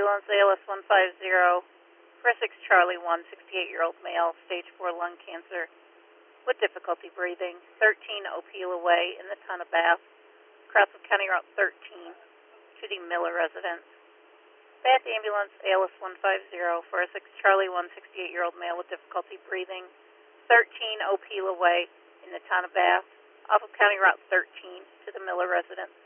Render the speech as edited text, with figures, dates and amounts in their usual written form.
Ambulance ALS 150 for 6 Charlie 1, 68-year-old male, stage 4 lung cancer with difficulty breathing, 13 Opila Way in the Town of Bath, Crawford County Route 13 to the Miller residence. Bath Ambulance ALS 150 for 6 Charlie 1, 68-year-old male with difficulty breathing, 13 Opila Way in the Town of Bath, off of County Route 13 to the Miller residence.